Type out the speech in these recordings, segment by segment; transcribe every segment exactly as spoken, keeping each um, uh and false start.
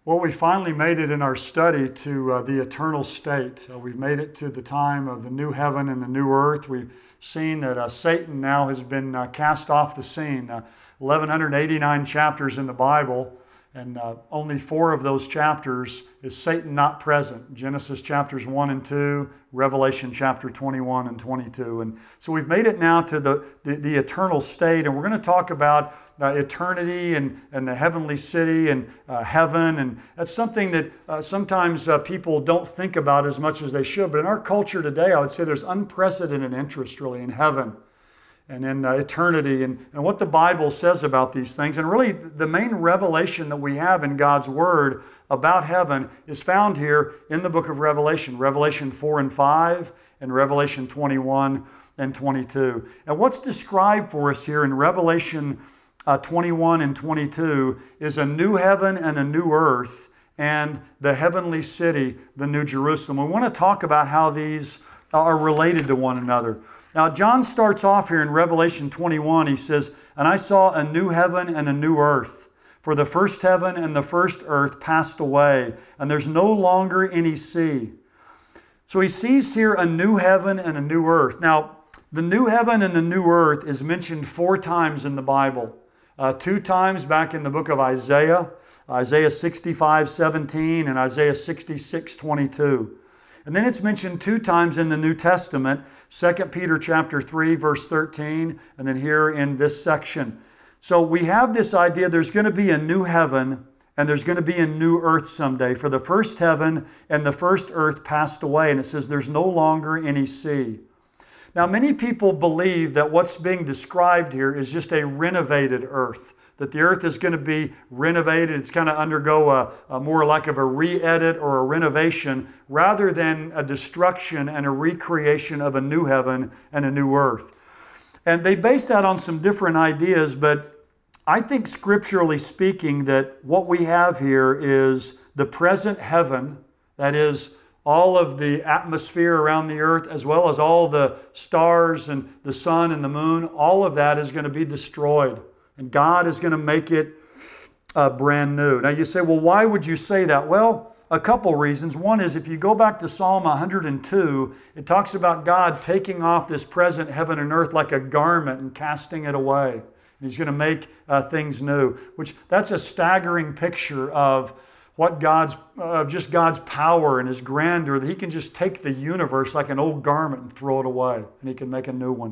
Well, we finally made it in our study to uh, the eternal state. Uh, we've made it to the time of the new heaven and the new earth. We've seen that uh, Satan now has been uh, cast off the scene. Uh, eleven eighty-nine chapters in the Bible, and uh, only four of those chapters is Satan not present. Genesis chapters one and two, Revelation chapter twenty-one and twenty-two. And so we've made it now to the, the, the eternal state, and we're going to talk about Uh, eternity and, and the heavenly city and uh, heaven. And that's something that uh, sometimes uh, people don't think about as much as they should. But in our culture today, I would say there's unprecedented interest really in heaven and in uh, eternity and, and what the Bible says about these things. And really the main revelation that we have in God's Word about heaven is found here in the book of Revelation, Revelation four and five and Revelation twenty-one and twenty-two. And what's described for us here in Revelation Uh, twenty-one and twenty-two is a new heaven and a new earth and the heavenly city, the New Jerusalem. We want to talk about how these are related to one another. Now, John starts off here in Revelation twenty-one. He says, "And I saw a new heaven and a new earth. For the first heaven and the first earth passed away, and there's no longer any sea." So he sees here a new heaven and a new earth. Now, the new heaven and the new earth is mentioned four times in the Bible. Uh, two times back in the book of Isaiah, Isaiah sixty-five seventeen and Isaiah sixty-six twenty-two. And then it's mentioned two times in the New Testament, Second Peter chapter three, verse thirteen, and then here in this section. So we have this idea there's going to be a new heaven and there's going to be a new earth someday. For the first heaven and the first earth passed away, and it says there's no longer any sea. Now, many people believe that what's being described here is just a renovated earth, that the earth is going to be renovated. It's going to undergo a, a more like of a re-edit or a renovation rather than a destruction and a recreation of a new heaven and a new earth. And they base that on some different ideas, but I think scripturally speaking that what we have here is the present heaven, that is, all of the atmosphere around the earth, as well as all the stars and the sun and the moon, all of that is going to be destroyed. And God is going to make it uh, brand new. Now you say, well, why would you say that? Well, a couple reasons. One is if you go back to Psalm one hundred two, it talks about God taking off this present heaven and earth like a garment and casting it away. And He's going to make uh, things new, which that's a staggering picture of what God's, uh, just God's power and His grandeur, that He can just take the universe like an old garment and throw it away, and He can make a new one.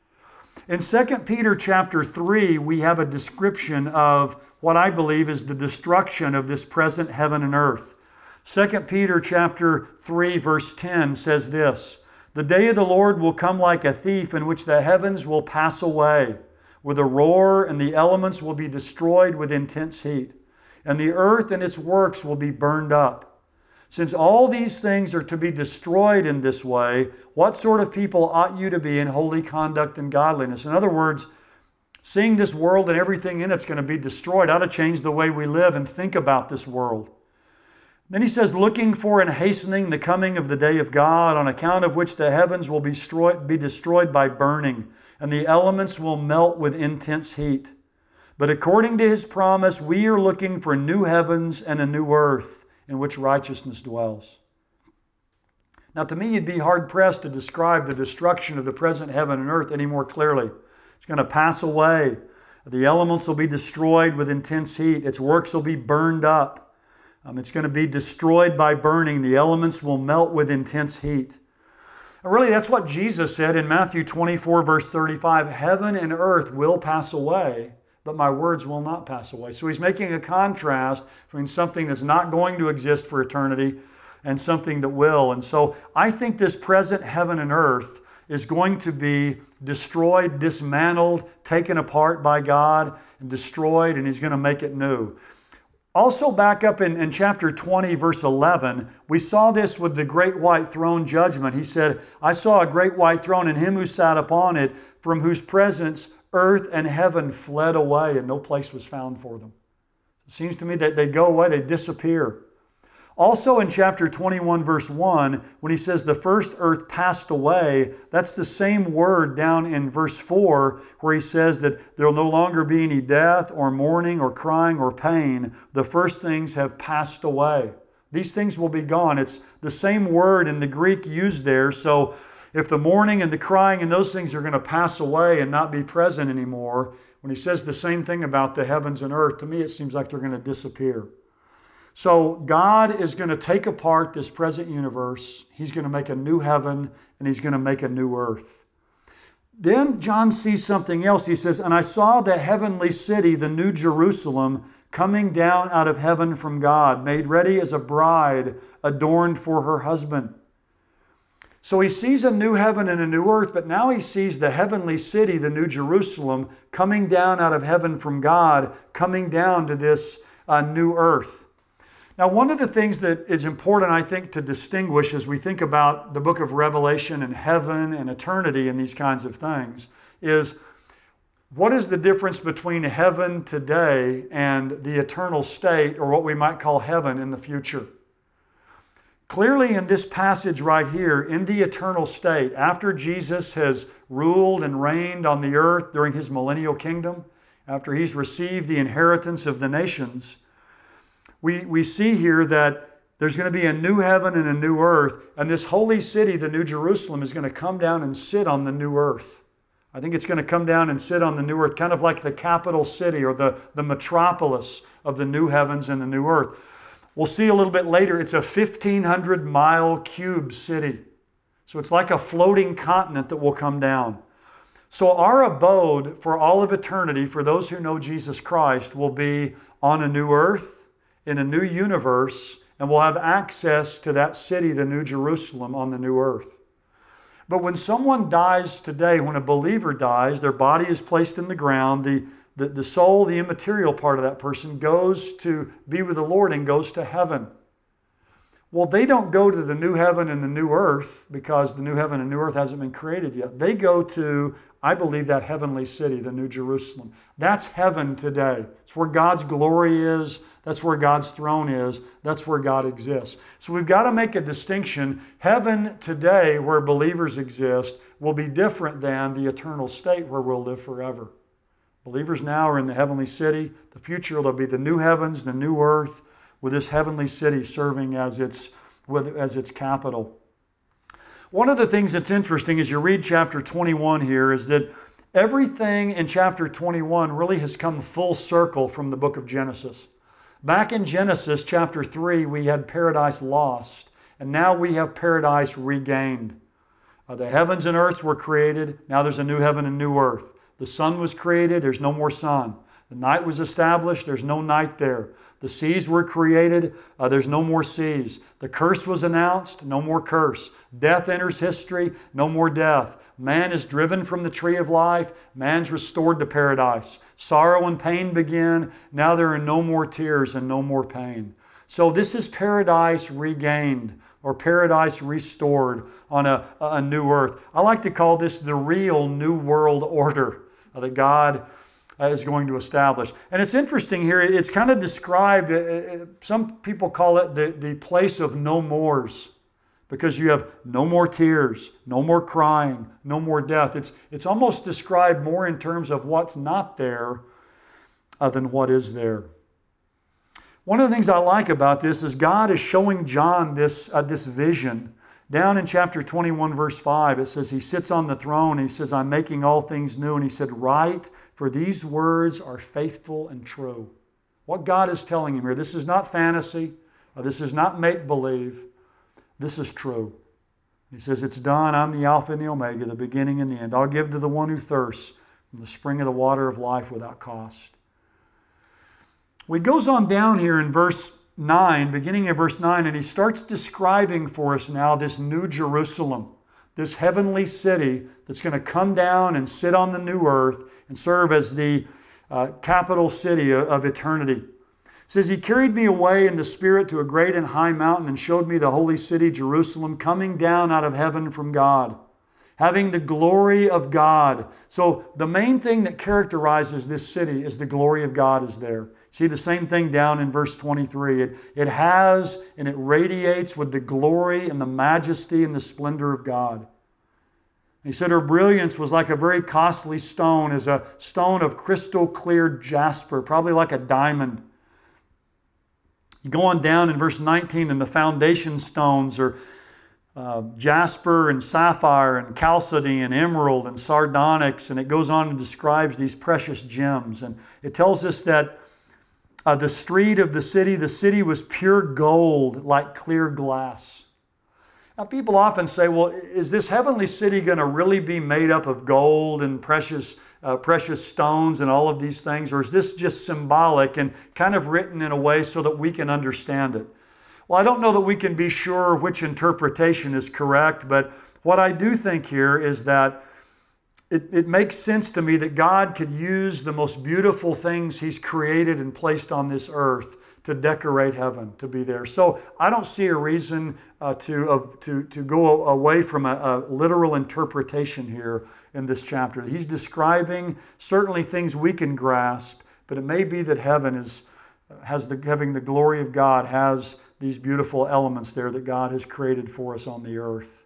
In Second Peter chapter three, we have a description of what I believe is the destruction of this present heaven and earth. Second Peter chapter three, verse ten says this, "The day of the Lord will come like a thief, in which the heavens will pass away with a roar, and the elements will be destroyed with intense heat. And the earth and its works will be burned up. Since all these things are to be destroyed in this way, what sort of people ought you to be in holy conduct and godliness?" In other words, seeing this world and everything in it's going to be destroyed ought to change the way we live and think about this world. Then he says, "Looking for and hastening the coming of the day of God, on account of which the heavens will be destroyed, be destroyed by burning, and the elements will melt with intense heat. But according to His promise, we are looking for new heavens and a new earth in which righteousness dwells." Now, to me, you'd be hard-pressed to describe the destruction of the present heaven and earth any more clearly. It's going to pass away. The elements will be destroyed with intense heat. Its works will be burned up. Um, it's going to be destroyed by burning. The elements will melt with intense heat. And really, that's what Jesus said in Matthew twenty-four, verse thirty-five. "Heaven and earth will pass away, but my words will not pass away." So He's making a contrast between something that's not going to exist for eternity and something that will. And so I think this present heaven and earth is going to be destroyed, dismantled, taken apart by God, and destroyed, and He's going to make it new. Also back up in, in chapter twenty, verse eleven, we saw this with the great white throne judgment. He said, "I saw a great white throne and Him who sat upon it, from whose presence earth and heaven fled away, and no place was found for them." It seems to me that they go away, they disappear. Also in chapter twenty-one, verse one, when he says the first earth passed away, that's the same word down in verse four, where he says that there will no longer be any death or mourning or crying or pain. The first things have passed away. These things will be gone. It's the same word in the Greek used there. So if the mourning and the crying and those things are going to pass away and not be present anymore, when he says the same thing about the heavens and earth, to me it seems like they're going to disappear. So God is going to take apart this present universe. He's going to make a new heaven and He's going to make a new earth. Then John sees something else. He says, "And I saw the heavenly city, the new Jerusalem, coming down out of heaven from God, made ready as a bride adorned for her husband." So he sees a new heaven and a new earth, but now he sees the heavenly city, the new Jerusalem, coming down out of heaven from God, coming down to this uh, new earth. Now, one of the things that is important, I think, to distinguish as we think about the book of Revelation and heaven and eternity and these kinds of things is, what is the difference between heaven today and the eternal state, or what we might call heaven in the future? Clearly in this passage right here, in the eternal state, after Jesus has ruled and reigned on the earth during His millennial kingdom, after He's received the inheritance of the nations, We, we see here that there's going to be a new heaven and a new earth, and this holy city, the New Jerusalem, is going to come down and sit on the new earth. I think it's going to come down and sit on the new earth, kind of like the capital city or the, the metropolis of the new heavens and the new earth. We'll see a little bit later, it's a fifteen hundred mile cube city. So it's like a floating continent that will come down. So our abode for all of eternity, for those who know Jesus Christ, will be on a new earth, in a new universe, and we'll have access to that city, the New Jerusalem, on the new earth. But when someone dies today, when a believer dies, their body is placed in the ground, the, the, the soul, the immaterial part of that person, goes to be with the Lord and goes to heaven. Well, they don't go to the new heaven and the new earth because the new heaven and new earth hasn't been created yet. They go to, I believe, that heavenly city, the New Jerusalem. That's heaven today. It's where God's glory is. That's where God's throne is. That's where God exists. So we've got to make a distinction. Heaven today, where believers exist, will be different than the eternal state where we'll live forever. Believers now are in the heavenly city. The future, there'll be the new heavens, the new earth, with this heavenly city serving as its, as its capital. One of the things that's interesting as you read chapter twenty-one here is that everything in chapter twenty-one really has come full circle from the book of Genesis. Back in Genesis chapter three, we had paradise lost, and now we have paradise regained. Uh, the heavens and earths were created. Now there's a new heaven and new earth. The sun was created. There's no more sun. The night was established. There's no night there. The seas were created. Uh, there's no more seas. The curse was announced. No more curse. Death enters history. No more death. Man is driven from the tree of life. Man's restored to paradise. Sorrow and pain begin. Now there are no more tears and no more pain. So this is paradise regained, or paradise restored on a, a new earth. I like to call this the real new world order that God is going to establish. And it's interesting here, it's kind of described, some people call it the, the place of no mores, because you have no more tears, no more crying, no more death. It's, it's almost described more in terms of what's not there uh, than what is there. One of the things I like about this is God is showing John this, uh, this vision. Down in chapter twenty-one, verse five, it says, He sits on the throne, and He says, I'm making all things new. And He said, write, for these words are faithful and true. What God is telling him here, this is not fantasy. This is not make-believe. This is true. He says, it's done. I'm the Alpha and the Omega, the beginning and the end. I'll give to the one who thirsts from the spring of the water of life without cost. Well, he goes on down here in verse nine, beginning of verse nine, and he starts describing for us now this new Jerusalem, this heavenly city that's going to come down and sit on the new earth and serve as the uh, capital city of, of eternity. It says, He carried me away in the Spirit to a great and high mountain and showed me the holy city, Jerusalem, coming down out of heaven from God, having the glory of God. So the main thing that characterizes this city is the glory of God is there. See the same thing down in verse twenty-three. It, it has and it radiates with the glory and the majesty and the splendor of God. He said her brilliance was like a very costly stone, as a stone of crystal clear jasper, probably like a diamond. You go on down in verse nineteen, and the foundation stones are uh, jasper and sapphire and chalcedony and emerald and sardonyx, and it goes on and describes these precious gems. And it tells us that uh, the street of the city, the city was pure gold like clear glass. Now, people often say, well, is this heavenly city going to really be made up of gold and precious uh, precious stones and all of these things? Or is this just symbolic and kind of written in a way so that we can understand it? Well, I don't know that we can be sure which interpretation is correct, but what I do think here is that it, it makes sense to me that God could use the most beautiful things He's created and placed on this earth to decorate heaven, to be there. So I don't see a reason uh, to, uh, to, to go away from a, a literal interpretation here in this chapter. He's describing certainly things we can grasp, but it may be that heaven is has the having the glory of God has these beautiful elements there that God has created for us on the earth.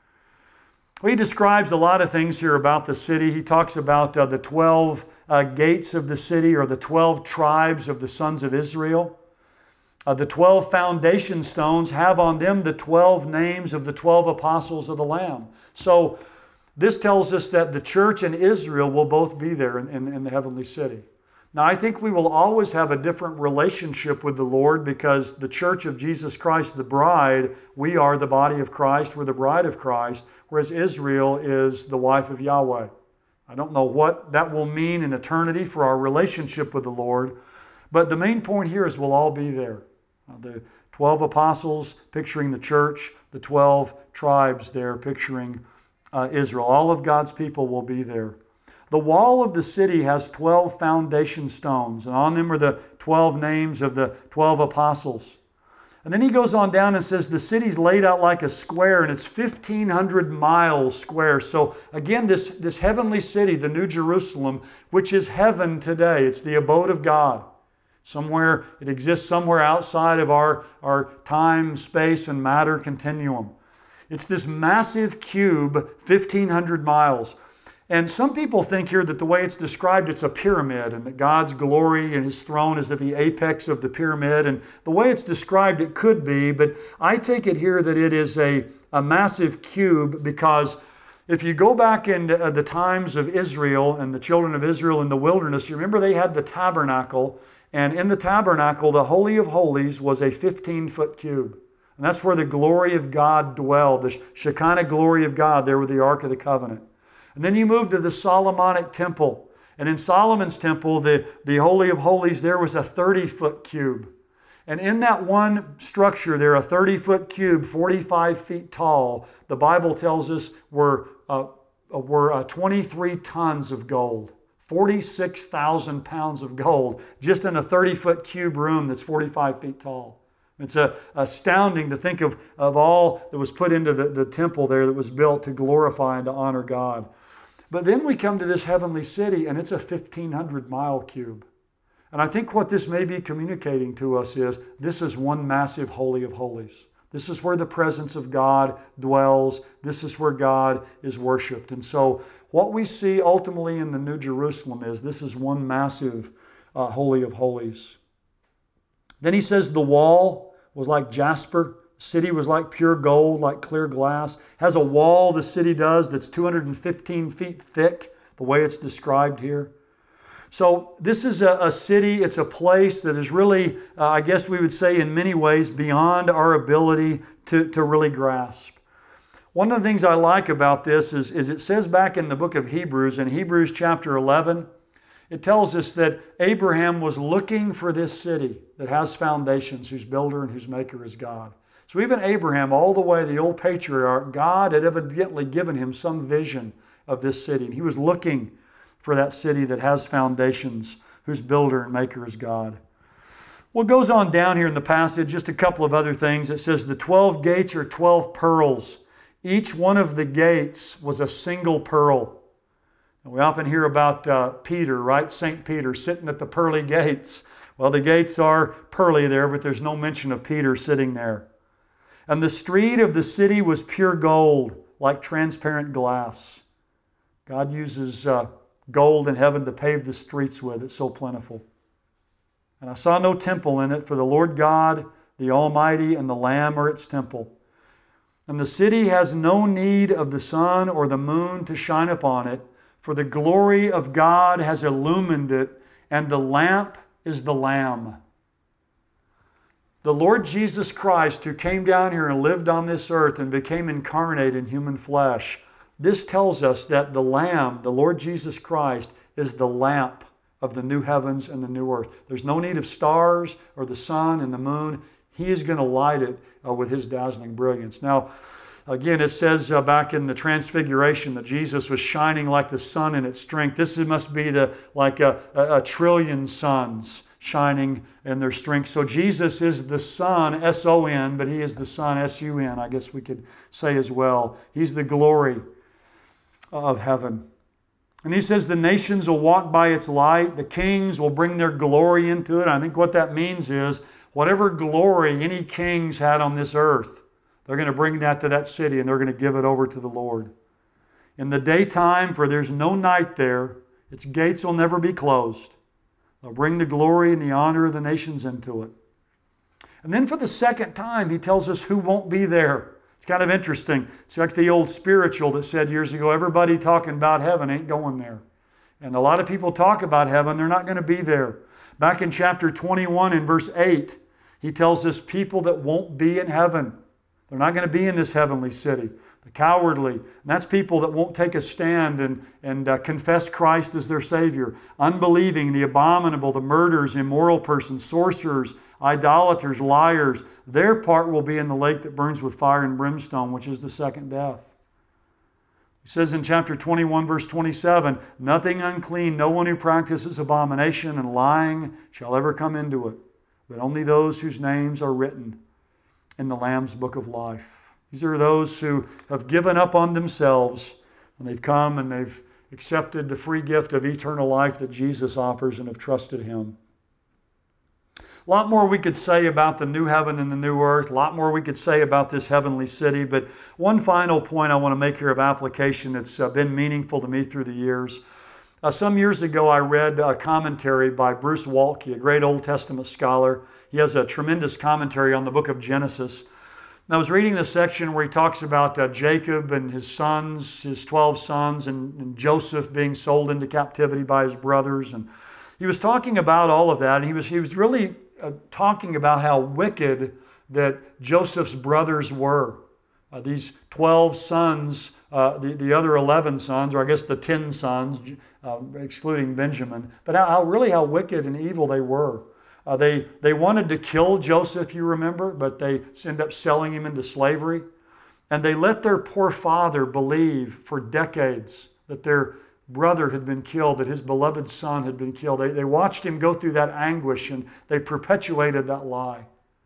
Well, he describes a lot of things here about the city. He talks about uh, the twelve uh, gates of the city, or the twelve tribes of the sons of Israel. Uh, the twelve foundation stones have on them the twelve names of the twelve apostles of the Lamb. So this tells us that the church and Israel will both be there in, in, in the heavenly city. Now, I think we will always have a different relationship with the Lord, because the church of Jesus Christ, the bride, we are the body of Christ, we're the bride of Christ, whereas Israel is the wife of Yahweh. I don't know what that will mean in eternity for our relationship with the Lord, but the main point here is we'll all be there. The twelve apostles picturing the church, the twelve tribes there picturing uh, Israel. All of God's people will be there. The wall of the city has twelve foundation stones, and on them are the twelve names of the twelve apostles. And then he goes on down and says the city's laid out like a square, and it's fifteen hundred miles square. So again, this, this heavenly city, the New Jerusalem, which is heaven today, it's the abode of God. Somewhere, it exists somewhere outside of our, our time, space, and matter continuum. It's this massive cube, fifteen hundred miles. And some people think here that the way it's described, it's a pyramid, and that God's glory and His throne is at the apex of the pyramid. And the way it's described, it could be, but I take it here that it is a, a massive cube, because if you go back in the times of Israel and the children of Israel in the wilderness, you remember they had the tabernacle. And in the tabernacle, the Holy of Holies was a fifteen-foot cube. And that's where the glory of God dwelled, the Shekinah glory of God there with the Ark of the Covenant. And then you move to the Solomonic temple. And in Solomon's temple, the, the Holy of Holies, there was a thirty-foot cube. And in that one structure there, a thirty-foot cube, forty-five feet tall, the Bible tells us were, uh, were uh, twenty-three tons of gold. forty-six thousand pounds of gold just in a thirty-foot cube room that's forty-five feet tall. It's uh, astounding to think of, of all that was put into the, the temple there that was built to glorify and to honor God. But then we come to this heavenly city, and it's a fifteen hundred mile cube. And I think what this may be communicating to us is this is one massive Holy of Holies. This is where the presence of God dwells. This is where God is worshiped. And so what we see ultimately in the New Jerusalem is this is one massive uh, Holy of Holies. Then he says the wall was like jasper. The city was like pure gold, like clear glass. Has a wall, the city does, that's two hundred fifteen feet thick, the way it's described here. So this is a, a city, it's a place that is really, uh, I guess we would say in many ways, beyond our ability to, to really grasp. One of the things I like about this is, is it says back in the book of Hebrews, in Hebrews chapter eleven, it tells us that Abraham was looking for this city that has foundations, whose builder and whose maker is God. So even Abraham, all the way, the old patriarch, God had evidently given him some vision of this city. And he was looking for that city that has foundations, whose builder and maker is God. What goes on down here in the passage, just a couple of other things. It says the twelve gates are twelve pearls. Each one of the gates was a single pearl. And we often hear about uh, Peter, right? Saint Peter sitting at the pearly gates. Well, the gates are pearly there, but there's no mention of Peter sitting there. And the street of the city was pure gold, like transparent glass. God uses uh, gold in heaven to pave the streets with. It's so plentiful. And I saw no temple in it, for the Lord God, the Almighty, and the Lamb are its temple. And the city has no need of the sun or the moon to shine upon it, for the glory of God has illumined it, and the lamp is the Lamb. The Lord Jesus Christ, who came down here and lived on this earth and became incarnate in human flesh, this tells us that the Lamb, the Lord Jesus Christ, is the lamp of the new heavens and the new earth. There's no need of stars or the sun and the moon. He is going to light it uh, with His dazzling brilliance. Now, again, it says uh, back in the Transfiguration that Jesus was shining like the sun in its strength. This must be the like a, a, a trillion suns shining in their strength. So Jesus is the Son, S O N, but He is the Son, S U N, I guess we could say as well. He's the glory of heaven. And He says the nations will walk by its light. The kings will bring their glory into it. I think what that means is whatever glory any kings had on this earth, they're going to bring that to that city and they're going to give it over to the Lord. In the daytime, for there's no night there, its gates will never be closed. They'll bring the glory and the honor of the nations into it. And then for the second time, He tells us who won't be there. It's kind of interesting. It's like the old spiritual that said years ago, everybody talking about heaven ain't going there. And a lot of people talk about heaven, they're not going to be there. Back in chapter twenty-one in verse eight, He tells us people that won't be in heaven. They're not going to be in this heavenly city. The cowardly, and that's people that won't take a stand and, and uh, confess Christ as their Savior. Unbelieving, the abominable, the murderers, immoral persons, sorcerers, idolaters, liars, their part will be in the lake that burns with fire and brimstone, which is the second death. He says in chapter twenty-one, verse twenty-seven, nothing unclean, no one who practices abomination and lying shall ever come into it, but only those whose names are written in the Lamb's book of life. These are those who have given up on themselves and they've come and they've accepted the free gift of eternal life that Jesus offers and have trusted Him. A lot more we could say about the new heaven and the new earth. A lot more we could say about this heavenly city. But one final point I want to make here of application that's uh, been meaningful to me through the years. Uh, some years ago I read a commentary by Bruce Waltke, a great Old Testament scholar. He has a tremendous commentary on the book of Genesis. And I was reading the section where he talks about uh, Jacob and his sons, his twelve sons, and, and Joseph being sold into captivity by his brothers. And he was talking about all of that. And he was, he was really uh, talking about how wicked that Joseph's brothers were. Uh, these twelve sons, uh, the, the other eleven sons, or I guess the ten sons, uh, excluding Benjamin, but how, how really how wicked and evil they were. Uh, they, they wanted to kill Joseph, you remember, but they ended up selling him into slavery. And they let their poor father believe for decades that their brother had been killed, that his beloved son had been killed. They, they watched him go through that anguish and they perpetuated that lie.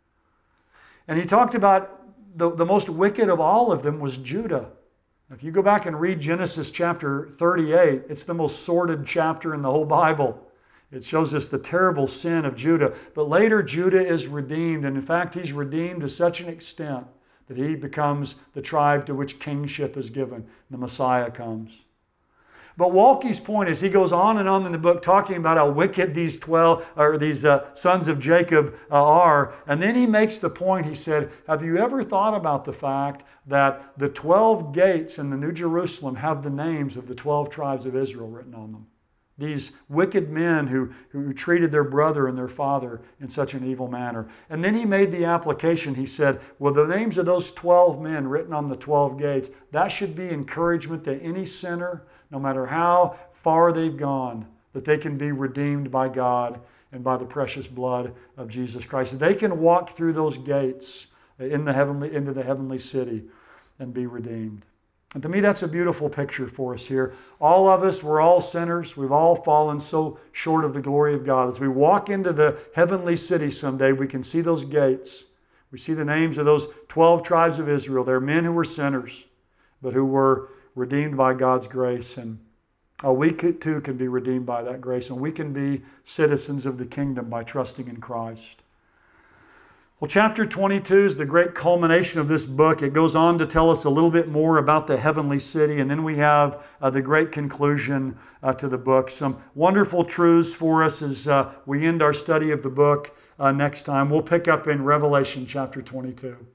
And he talked about the, the most wicked of all of them was Judah. If you go back and read Genesis chapter thirty-eight, it's the most sordid chapter in the whole Bible. It shows us the terrible sin of Judah. But later, Judah is redeemed. And in fact, he's redeemed to such an extent that he becomes the tribe to which kingship is given. The Messiah comes. But Waltke's point is he goes on and on in the book talking about how wicked these twelve or these uh, sons of Jacob uh, are. And then he makes the point, he said, have you ever thought about the fact that the twelve gates in the New Jerusalem have the names of the twelve tribes of Israel written on them? These wicked men who, who treated their brother and their father in such an evil manner. And then he made the application. He said, well, the names of those twelve men written on the twelve gates, that should be encouragement to any sinner, no matter how far they've gone, that they can be redeemed by God and by the precious blood of Jesus Christ. They can walk through those gates in the heavenly, into the heavenly city and be redeemed. And to me, that's a beautiful picture for us here. All of us, we're all sinners. We've all fallen so short of the glory of God. As we walk into the heavenly city someday, we can see those gates. We see the names of those twelve tribes of Israel. They're men who were sinners, but who were redeemed by God's grace and Uh, we could, too can be redeemed by that grace, and we can be citizens of the kingdom by trusting in Christ. Well, chapter twenty-two is the great culmination of this book. It goes on to tell us a little bit more about the heavenly city, and then we have uh, the great conclusion uh, to the book. Some wonderful truths for us as uh, we end our study of the book uh, next time. We'll pick up in Revelation chapter twenty-two.